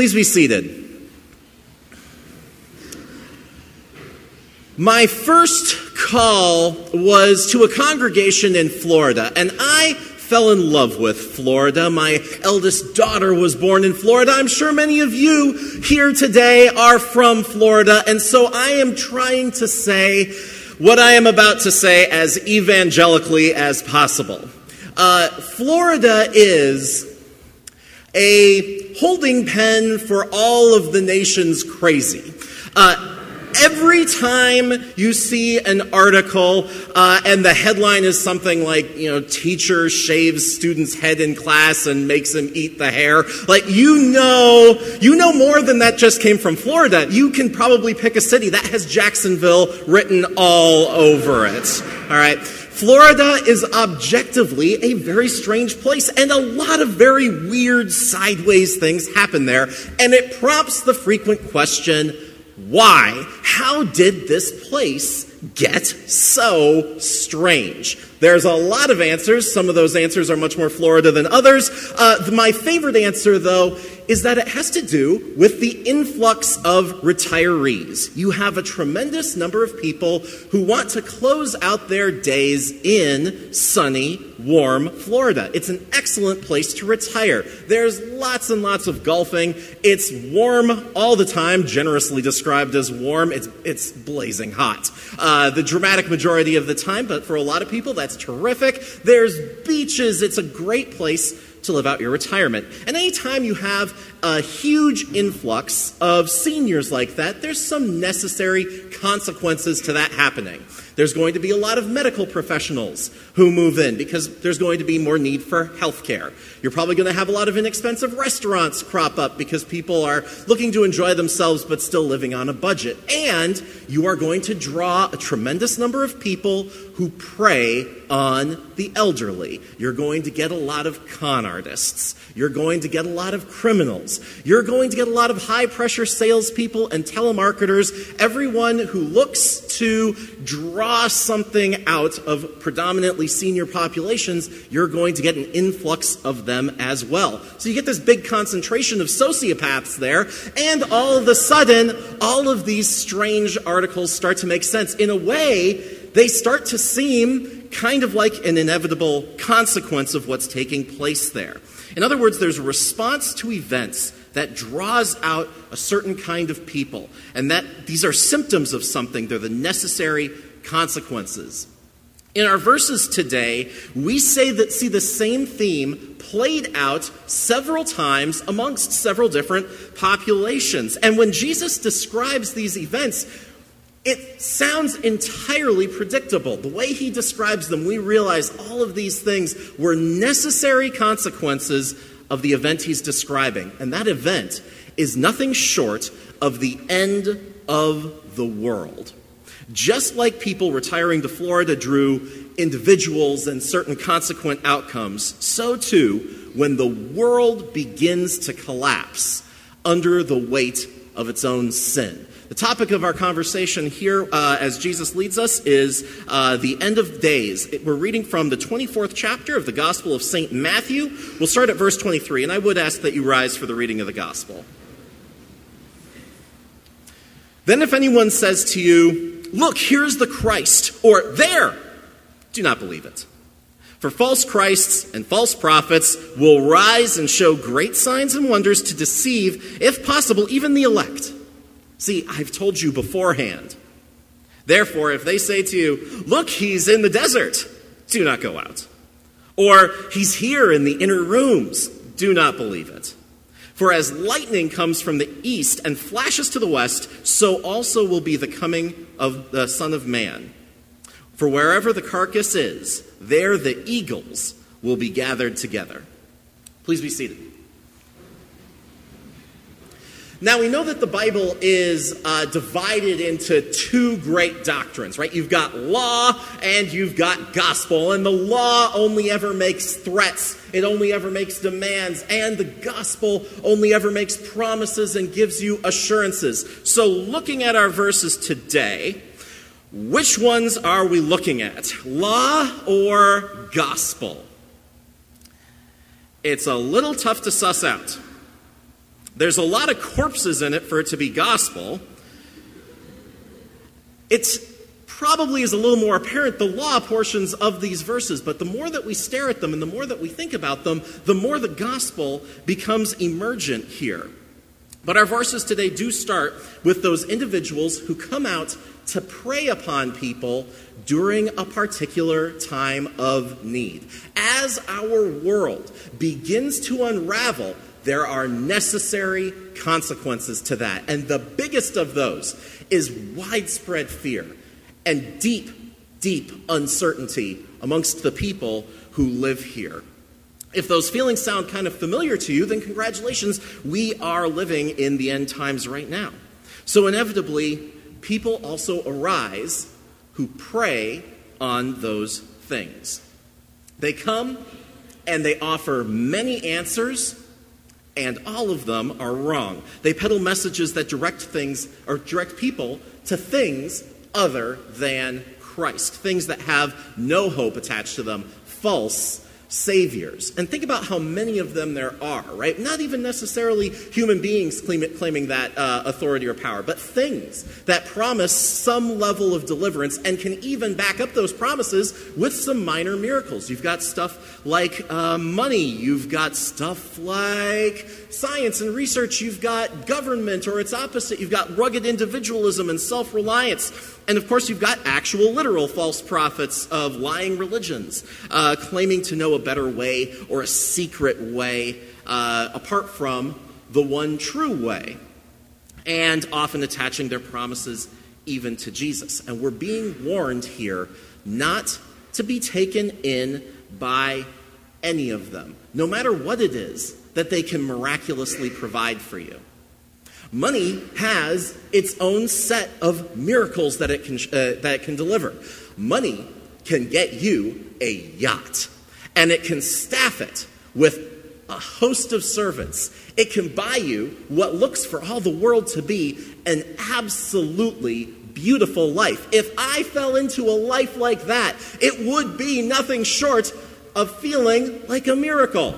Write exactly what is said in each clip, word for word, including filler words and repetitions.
Please be seated. My first call was to a congregation in Florida, and I fell in love with Florida. My eldest daughter was born in Florida. I'm sure many of you here today are from Florida, and so I am trying to say what I am about to say as evangelically as possible. Uh, Florida is a holding pen for all of the nation's crazy. Uh, Every time you see an article uh, and the headline is something like, you know, teacher shaves student's head in class and makes him eat the hair, like, you know, you know more than that just came from Florida. You can probably pick a city that has Jacksonville written all over it. All right. Florida is objectively a very strange place, and a lot of very weird sideways things happen there, and it prompts the frequent question, why? How did this place get so strange? There's a lot of answers. Some of those answers are much more Florida than others. Uh, my favorite answer, though, is that it has to do with the influx of retirees. You have a tremendous number of people who want to close out their days in sunny, warm Florida. It's an excellent place to retire. There's lots and lots of golfing. It's warm all the time, generously described as warm. It's, it's blazing hot. Uh, the dramatic majority of the time, but for a lot of people, that's terrific. There's beaches. It's a great place to live out your retirement. And anytime you have a huge influx of seniors like that, there's some necessary consequences to that happening. There's going to be a lot of medical professionals who move in because there's going to be more need for health care. You're probably going to have a lot of inexpensive restaurants crop up because people are looking to enjoy themselves but still living on a budget. And you are going to draw a tremendous number of people who prey on the elderly. You're going to get a lot of con artists. You're going to get a lot of criminals. You're going to get a lot of high-pressure salespeople and telemarketers, everyone who looks to draw something out of predominantly senior populations. You're going to get an influx of them as well. So you get this big concentration of sociopaths there, and all of a sudden, all of these strange articles start to make sense. In a way, they start to seem kind of like an inevitable consequence of what's taking place there. In other words, there's a response to events that draws out a certain kind of people, and that these are symptoms of something. They're the necessary consequences. In our verses today, we say that see the same theme played out several times amongst several different populations. And when Jesus describes these events, it sounds entirely predictable. The way he describes them, we realize all of these things were necessary consequences of the event he's describing. And that event is nothing short of the end of the world. Just like people retiring to Florida drew individuals and certain consequent outcomes, so too, when the world begins to collapse under the weight of its own sin. The topic of our conversation here uh, as Jesus leads us is uh, the end of days. It, we're reading from the twenty-fourth chapter of the Gospel of Saint Matthew. We'll start at verse twenty-three, and I would ask that you rise for the reading of the Gospel. Then if anyone says to you, "Look, here's the Christ," or "There," do not believe it. For false Christs and false prophets will rise and show great signs and wonders to deceive, if possible, even the elect. See, I've told you beforehand. Therefore, if they say to you, "Look, he's in the desert," do not go out. Or, "He's here in the inner rooms," do not believe it. For as lightning comes from the east and flashes to the west, so also will be the coming of the Son of Man. For wherever the carcass is, there the eagles will be gathered together. Please be seated. Now, we know that the Bible is uh, divided into two great doctrines, right? You've got law and you've got gospel, and the law only ever makes threats. It only ever makes demands, and the gospel only ever makes promises and gives you assurances. So looking at our verses today, which ones are we looking at? Law or gospel? It's a little tough to suss out. There's a lot of corpses in it for it to be gospel. It's probably is a little more apparent, the law portions of these verses, but the more that we stare at them and the more that we think about them, the more the gospel becomes emergent here. But our verses today do start with those individuals who come out to prey upon people during a particular time of need. As our world begins to unravel, there are necessary consequences to that. And the biggest of those is widespread fear and deep, deep uncertainty amongst the people who live here. If those feelings sound kind of familiar to you, then congratulations, we are living in the end times right now. So inevitably, people also arise who prey on those things. They come and they offer many answers, and all of them are wrong. They peddle messages that direct things or direct people to things other than Christ, things that have no hope attached to them, false saviors. And think about how many of them there are, right? Not even necessarily human beings claim, claiming that uh, authority or power, but things that promise some level of deliverance and can even back up those promises with some minor miracles. You've got stuff like uh, money. You've got stuff like science and research. You've got government or its opposite. You've got rugged individualism and self-reliance. And of course, you've got actual literal false prophets of lying religions, uh, claiming to know a better way or a secret way uh, apart from the one true way, and often attaching their promises even to Jesus. And we're being warned here not to be taken in by any of them, no matter what it is that they can miraculously provide for you. Money has its own set of miracles that it can uh, that it can deliver. Money can get you a yacht, and it can staff it with a host of servants. It can buy you what looks for all the world to be an absolutely beautiful life. If I fell into a life like that, it would be nothing short of feeling like a miracle.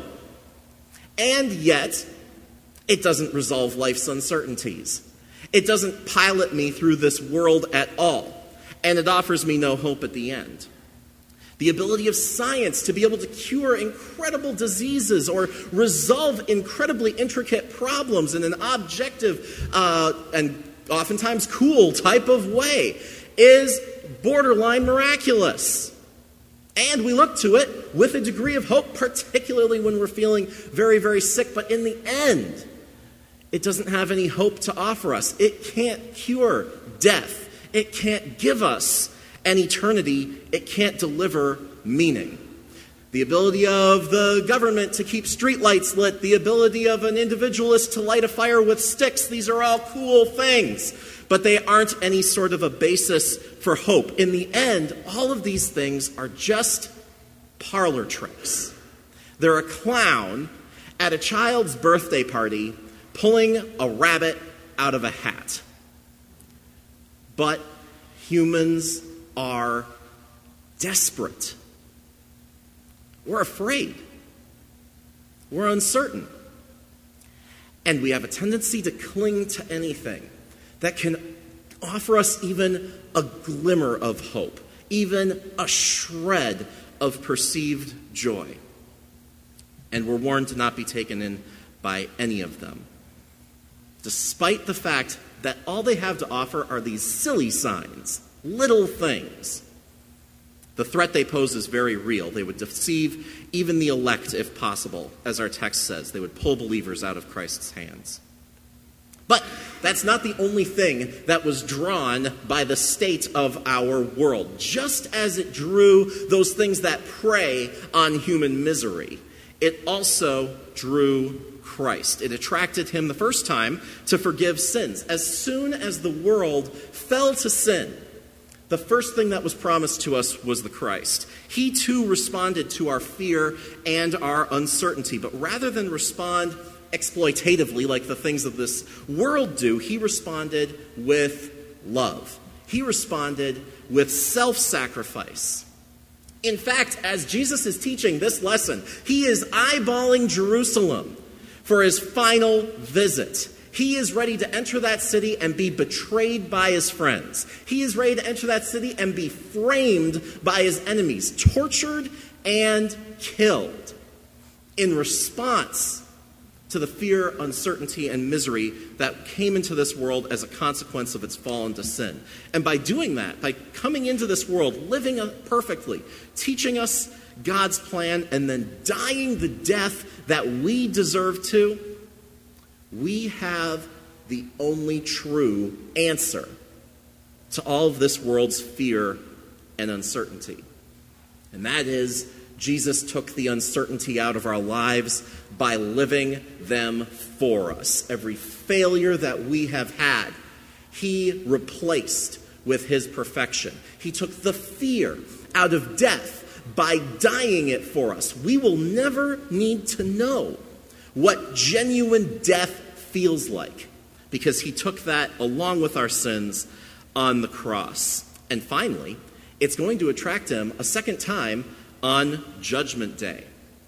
And yet, it doesn't resolve life's uncertainties. It doesn't pilot me through this world at all. And it offers me no hope at the end. The ability of science to be able to cure incredible diseases or resolve incredibly intricate problems in an objective uh, and oftentimes cool type of way is borderline miraculous. And we look to it with a degree of hope, particularly when we're feeling very, very sick. But in the end, it doesn't have any hope to offer us. It can't cure death. It can't give us an eternity. It can't deliver meaning. The ability of the government to keep streetlights lit, the ability of an individualist to light a fire with sticks, these are all cool things, but they aren't any sort of a basis for hope. In the end, all of these things are just parlor tricks. They're a clown at a child's birthday party pulling a rabbit out of a hat. But humans are desperate. We're afraid. We're uncertain. And we have a tendency to cling to anything that can offer us even a glimmer of hope, even a shred of perceived joy. And we're warned to not be taken in by any of them, despite the fact that all they have to offer are these silly signs, little things. The threat they pose is very real. They would deceive even the elect if possible, as our text says. They would pull believers out of Christ's hands. But that's not the only thing that was drawn by the state of our world. Just as it drew those things that prey on human misery, it also drew Christ. It attracted him the first time to forgive sins. As soon as the world fell to sin, the first thing that was promised to us was the Christ. He too responded to our fear and our uncertainty, but rather than respond exploitatively like the things of this world do, he responded with love. He responded with self-sacrifice. In fact, as Jesus is teaching this lesson, he is eyeballing Jerusalem, for his final visit. He is ready to enter that city and be betrayed by his friends. He is ready to enter that city and be framed by his enemies, tortured and killed in response to the fear, uncertainty, and misery that came into this world as a consequence of its fall into sin. And by doing that, by coming into this world, living perfectly, teaching us God's plan, and then dying the death that we deserve to, we have the only true answer to all of this world's fear and uncertainty. And that is, Jesus took the uncertainty out of our lives by living them for us. Every failure that we have had, he replaced with his perfection. He took the fear out of death by dying it for us. We will never need to know what genuine death feels like, because he took that along with our sins on the cross. And finally, it's going to attract him a second time on Judgment Day.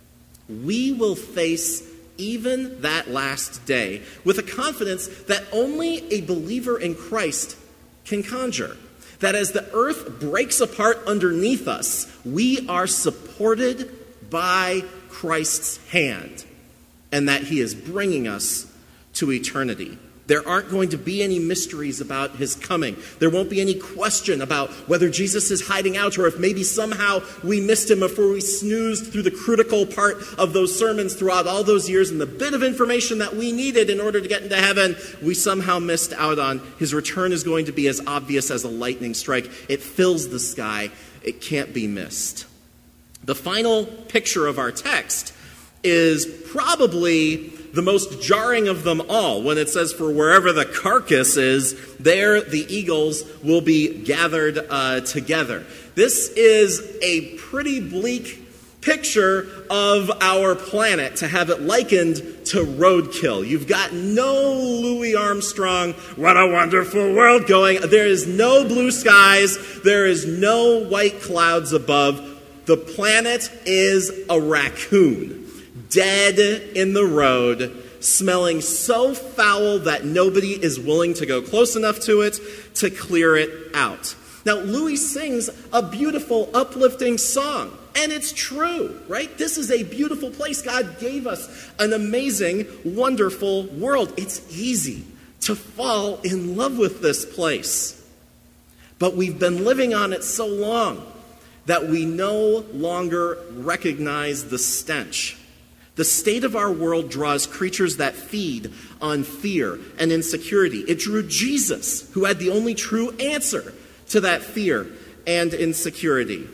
We will face even that last day with a confidence that only a believer in Christ can conjure. That as the earth breaks apart underneath us, we are supported by Christ's hand, and that he is bringing us to eternity. There aren't going to be any mysteries about his coming. There won't be any question about whether Jesus is hiding out or if maybe somehow we missed him before we snoozed through the critical part of those sermons throughout all those years, and the bit of information that we needed in order to get into heaven, we somehow missed out on. His return is going to be as obvious as a lightning strike. It fills the sky. It can't be missed. The final picture of our text is probably the most jarring of them all, when it says, for wherever the carcass is, there the eagles will be gathered uh, together. This is a pretty bleak picture of our planet, to have it likened to roadkill. You've got no Louis Armstrong, what a wonderful world going. There is no blue skies. There is no white clouds above. The planet is a raccoon, dead in the road, smelling so foul that nobody is willing to go close enough to it to clear it out. Now, Louis sings a beautiful, uplifting song, and it's true, right? This is a beautiful place. God gave us an amazing, wonderful world. It's easy to fall in love with this place, but we've been living on it so long that we no longer recognize the stench. The state of our world draws creatures that feed on fear and insecurity. It drew Jesus, who had the only true answer to that fear and insecurity.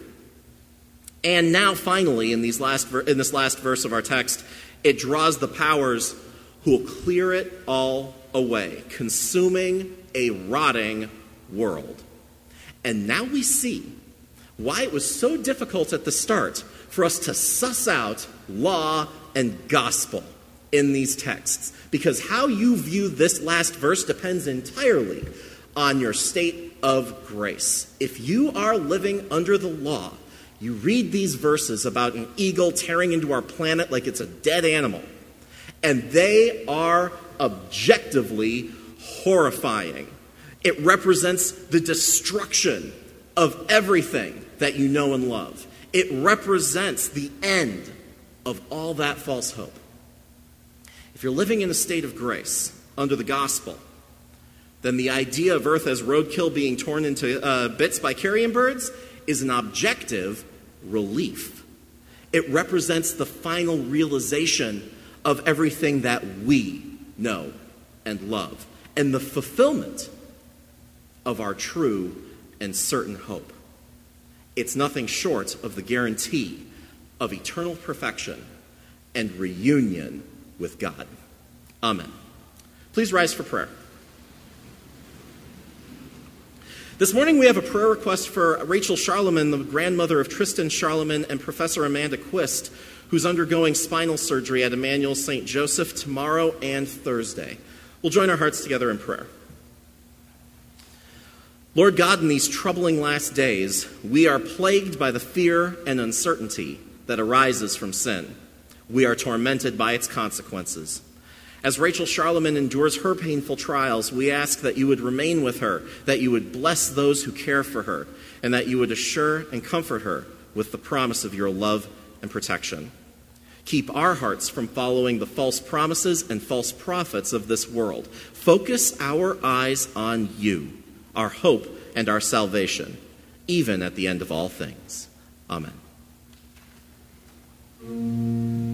And now, finally, in, these last ver- in this last verse of our text, it draws the powers who will clear it all away, consuming a rotting world. And now we see why it was so difficult at the start for us to suss out law and gospel in these texts. Because how you view this last verse depends entirely on your state of grace. If you are living under the law, you read these verses about an eagle tearing into our planet like it's a dead animal, and they are objectively horrifying. It represents the destruction of everything that you know and love. It represents the end of all that false hope. If you're living in a state of grace under the gospel, then the idea of earth as roadkill being torn into uh, bits by carrion birds is an objective relief. It represents the final realization of everything that we know and love, and the fulfillment of our true and certain hope. It's nothing short of the guarantee of eternal perfection and reunion with God. Amen. Please rise for prayer. This morning we have a prayer request for Rachel Charlemagne, the grandmother of Tristan Charlemagne, and Professor Amanda Quist, who's undergoing spinal surgery at Emmanuel Saint Joseph tomorrow and Thursday. We'll join our hearts together in prayer. Lord God, in these troubling last days, we are plagued by the fear and uncertainty that arises from sin. We are tormented by its consequences. As Rachel Charlemagne endures her painful trials, we ask that you would remain with her, that you would bless those who care for her, and that you would assure and comfort her with the promise of your love and protection. Keep our hearts from following the false promises and false prophets of this world. Focus our eyes on you, our hope and our salvation, even at the end of all things. Amen.